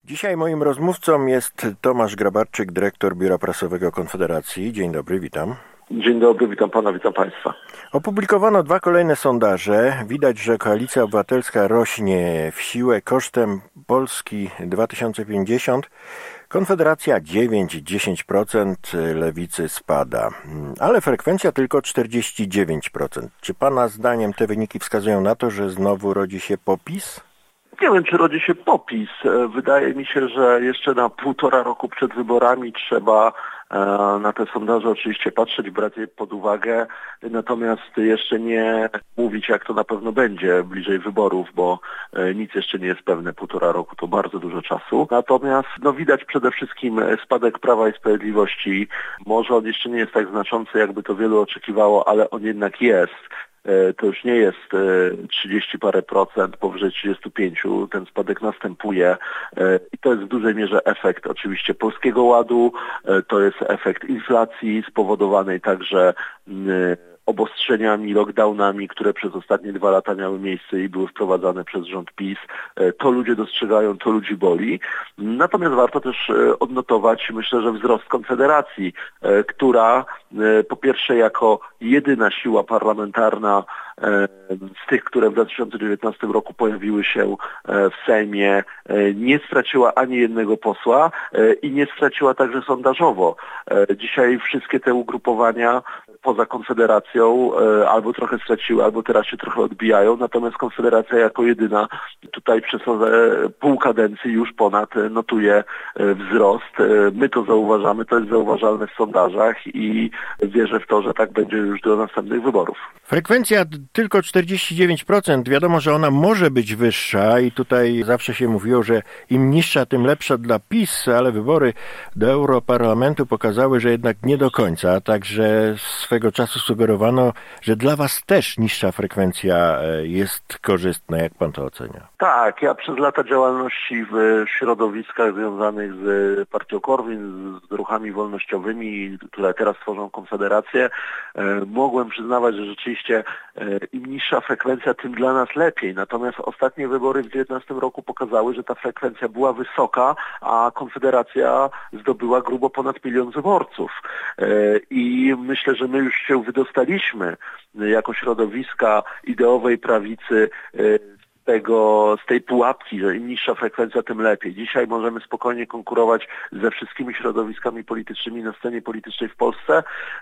Dzisiaj moim rozmówcą jest Tomasz Grabarczyk, dyrektor Biura Prasowego Konfederacji. Dzień dobry, witam. Dzień dobry, witam pana, witam państwa. Opublikowano 2 kolejne sondaże. Widać, że Koalicja Obywatelska rośnie w siłę kosztem Polski 2050. Konfederacja 9-10%, Lewicy spada, ale frekwencja tylko 49%. Czy pana zdaniem te wyniki wskazują na to, że znowu rodzi się PO-PiS? Nie wiem, czy rodzi się PO-PiS. Wydaje mi się, że jeszcze na 1,5 roku przed wyborami trzeba na te sondaże oczywiście patrzeć, brać je pod uwagę, natomiast jeszcze nie mówić, jak to na pewno będzie bliżej wyborów, bo nic jeszcze nie jest pewne. 1,5 roku to bardzo dużo czasu. Natomiast widać przede wszystkim spadek Prawa i Sprawiedliwości. Może on jeszcze nie jest tak znaczący, jakby to wielu oczekiwało, ale on jednak jest. To już nie jest 30 parę procent, powyżej 35, ten spadek następuje i to jest w dużej mierze efekt oczywiście Polskiego Ładu, to jest efekt inflacji spowodowanej także obostrzeniami, lockdownami, które przez ostatnie 2 lata miały miejsce i były wprowadzane przez rząd PiS. To ludzie dostrzegają, to ludzi boli. Natomiast warto też odnotować, myślę, że wzrost Konfederacji, która po pierwsze jako jedyna siła parlamentarna z tych, które w 2019 roku pojawiły się w Sejmie, nie straciła ani jednego posła i nie straciła także sondażowo. Dzisiaj wszystkie te ugrupowania poza Konfederacją albo trochę straciły, albo teraz się trochę odbijają, natomiast Konfederacja jako jedyna tutaj przez pół kadencji już ponad notuje wzrost. My to zauważamy, to jest zauważalne w sondażach i wierzę w to, że tak będzie już do następnych wyborów. Frekwencja tylko 49%. Wiadomo, że ona może być wyższa i tutaj zawsze się mówiło, że im niższa, tym lepsza dla PiS, ale wybory do Europarlamentu pokazały, że jednak nie do końca. Także swego czasu sugerowano, że dla was też niższa frekwencja jest korzystna. Jak pan to ocenia? Tak, ja przez lata działalności w środowiskach związanych z partią Korwin, z ruchami wolnościowymi, które teraz tworzą Konfederację, mogłem przyznawać, że rzeczywiście im niższa frekwencja, tym dla nas lepiej. Natomiast ostatnie wybory w 2019 roku pokazały, że ta frekwencja była wysoka, a Konfederacja zdobyła grubo ponad 1 milion wyborców. I myślę, że my już się wydostaliśmy jako środowiska ideowej prawicy z tej pułapki, że im niższa frekwencja, tym lepiej. Dzisiaj możemy spokojnie konkurować ze wszystkimi środowiskami politycznymi na scenie politycznej w Polsce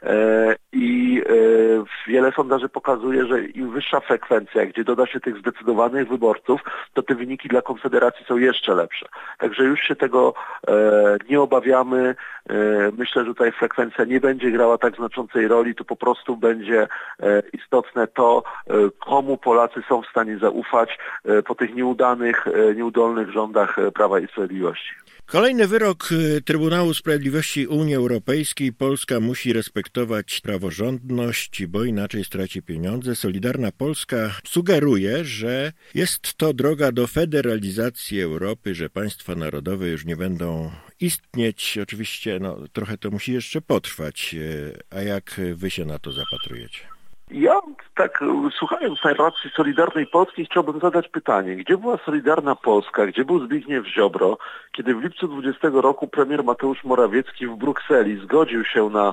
i wiele sondaży pokazuje, że im wyższa frekwencja, gdzie doda się tych zdecydowanych wyborców, to te wyniki dla Konfederacji są jeszcze lepsze. Także już się tego nie obawiamy. Myślę, że tutaj frekwencja nie będzie grała tak znaczącej roli, to po prostu będzie istotne to, komu Polacy są w stanie zaufać po tych nieudolnych rządach Prawa i Sprawiedliwości. Kolejny wyrok Trybunału Sprawiedliwości Unii Europejskiej. Polska musi respektować praworządność, bo inaczej straci pieniądze. Solidarna Polska sugeruje, że jest to droga do federalizacji Europy, że państwa narodowe już nie będą istnieć. Oczywiście trochę to musi jeszcze potrwać. A jak wy się na to zapatrujecie? Ja tak słuchając narracji Solidarnej Polski chciałbym zadać pytanie, gdzie była Solidarna Polska, gdzie był Zbigniew Ziobro, kiedy w lipcu 2020 roku premier Mateusz Morawiecki w Brukseli zgodził się na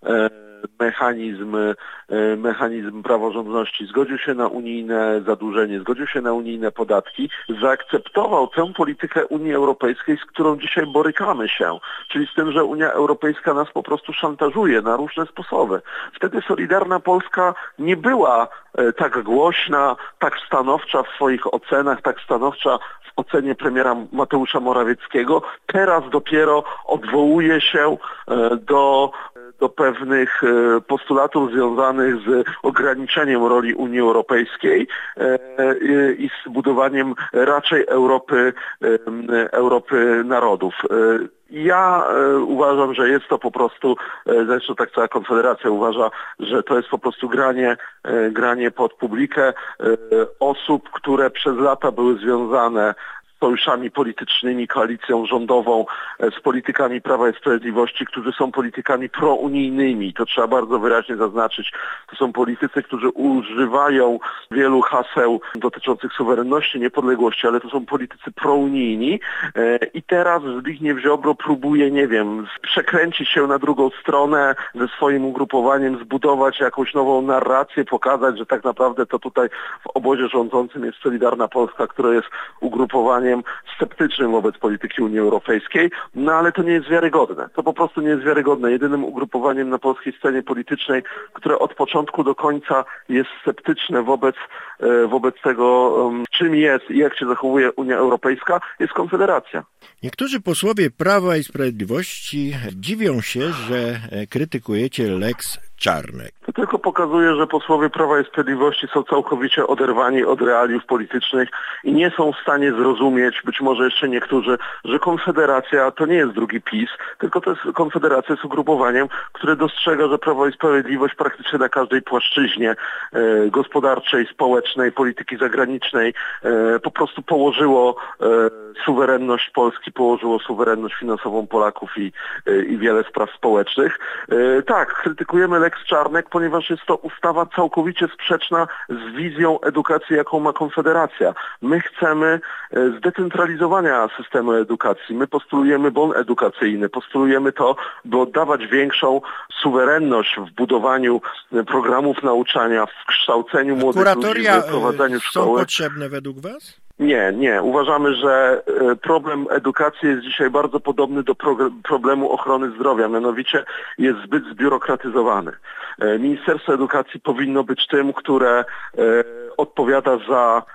mechanizm praworządności, zgodził się na unijne zadłużenie, zgodził się na unijne podatki, zaakceptował tę politykę Unii Europejskiej, z którą dzisiaj borykamy się, czyli z tym, że Unia Europejska nas po prostu szantażuje na różne sposoby. Wtedy Solidarna Polska nie była tak głośna, tak stanowcza w swoich ocenach, tak stanowcza w ocenie premiera Mateusza Morawieckiego. Teraz dopiero odwołuje się do pewnych postulatów związanych z ograniczeniem roli Unii Europejskiej i z budowaniem raczej Europy narodów. Ja uważam, że jest to po prostu, zresztą tak cała Konfederacja uważa, że to jest po prostu granie pod publikę osób, które przez lata były związane z sojuszami politycznymi, koalicją rządową, z politykami Prawa i Sprawiedliwości, którzy są politykami prounijnymi. To trzeba bardzo wyraźnie zaznaczyć. To są politycy, którzy używają wielu haseł dotyczących suwerenności, niepodległości, ale to są politycy prounijni i teraz Zbigniew Ziobro próbuje, nie wiem, przekręcić się na drugą stronę ze swoim ugrupowaniem, zbudować jakąś nową narrację, pokazać, że tak naprawdę to tutaj w obozie rządzącym jest Solidarna Polska, która jest ugrupowaniem sceptycznym wobec polityki Unii Europejskiej, no ale to nie jest wiarygodne. To po prostu nie jest wiarygodne. Jedynym ugrupowaniem na polskiej scenie politycznej, które od początku do końca jest sceptyczne wobec tego, czym jest i jak się zachowuje Unia Europejska, jest Konfederacja. Niektórzy posłowie Prawa i Sprawiedliwości dziwią się, że krytykujecie Lex Czarnek. To tylko pokazuje, że posłowie Prawa i Sprawiedliwości są całkowicie oderwani od realiów politycznych i nie są w stanie zrozumieć, być może jeszcze niektórzy, że Konfederacja to nie jest drugi PiS, tylko to jest Konfederacja jest ugrupowaniem, które dostrzega, że Prawo i Sprawiedliwość praktycznie na każdej płaszczyźnie gospodarczej, społecznej, polityki zagranicznej po prostu położyło suwerenność Polski, położyło suwerenność finansową Polaków i wiele spraw społecznych. Tak, krytykujemy Lex Czarnek, ponieważ jest to ustawa całkowicie sprzeczna z wizją edukacji, jaką ma Konfederacja. My chcemy zdecentralizowania systemu edukacji. My postulujemy bon edukacyjny, postulujemy to, by oddawać większą suwerenność w budowaniu programów nauczania, w kształceniu młodych ludzi, w prowadzeniu szkoły. Są potrzebne według Was? Nie. Uważamy, że problem edukacji jest dzisiaj bardzo podobny do problemu ochrony zdrowia, mianowicie jest zbyt zbiurokratyzowany. Ministerstwo Edukacji powinno być tym, które odpowiada za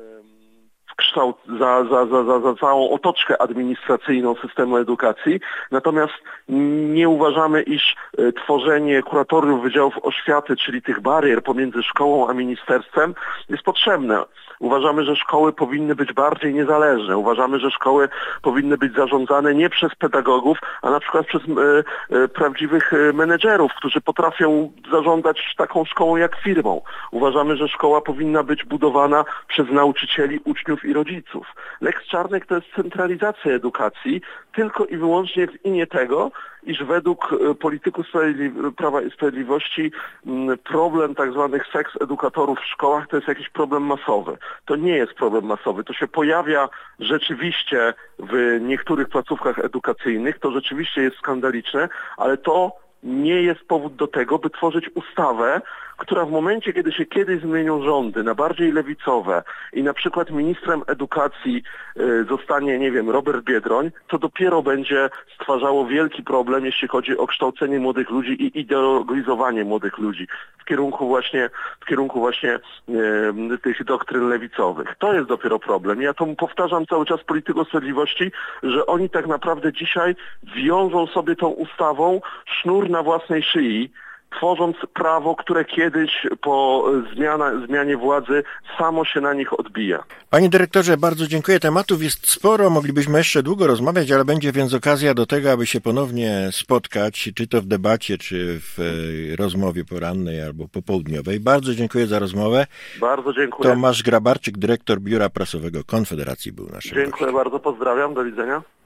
całą otoczkę administracyjną systemu edukacji. Natomiast nie uważamy, iż tworzenie kuratoriów wydziałów oświaty, czyli tych barier pomiędzy szkołą a ministerstwem jest potrzebne. Uważamy, że szkoły powinny być bardziej niezależne. Uważamy, że szkoły powinny być zarządzane nie przez pedagogów, a na przykład przez prawdziwych menedżerów, którzy potrafią zarządzać taką szkołą jak firmą. Uważamy, że szkoła powinna być budowana przez nauczycieli, uczniów i rodziców. Lex Czarnek to jest centralizacja edukacji tylko i wyłącznie w imię tego, iż według polityków Prawa i Sprawiedliwości problem tak zwanych seks edukatorów w szkołach to jest jakiś problem masowy. To nie jest problem masowy. To się pojawia rzeczywiście w niektórych placówkach edukacyjnych. To rzeczywiście jest skandaliczne, ale to nie jest powód do tego, by tworzyć ustawę, która w momencie, kiedy się kiedyś zmienią rządy na bardziej lewicowe i na przykład ministrem edukacji zostanie, nie wiem, Robert Biedroń, to dopiero będzie stwarzało wielki problem, jeśli chodzi o kształcenie młodych ludzi i ideologizowanie młodych ludzi w kierunku właśnie tych doktryn lewicowych. To jest dopiero problem. Ja to powtarzam cały czas politykom sprawiedliwości, że oni tak naprawdę dzisiaj wiążą sobie tą ustawą sznur na własnej szyi, tworząc prawo, które kiedyś po zmianie władzy samo się na nich odbija. Panie dyrektorze, bardzo dziękuję. Tematów jest sporo, moglibyśmy jeszcze długo rozmawiać, ale będzie więc okazja do tego, aby się ponownie spotkać, czy to w debacie, czy w rozmowie porannej albo popołudniowej. Bardzo dziękuję za rozmowę. Bardzo dziękuję. Tomasz Grabarczyk, dyrektor Biura Prasowego Konfederacji był naszym gościem. Dziękuję bardzo, pozdrawiam, do widzenia.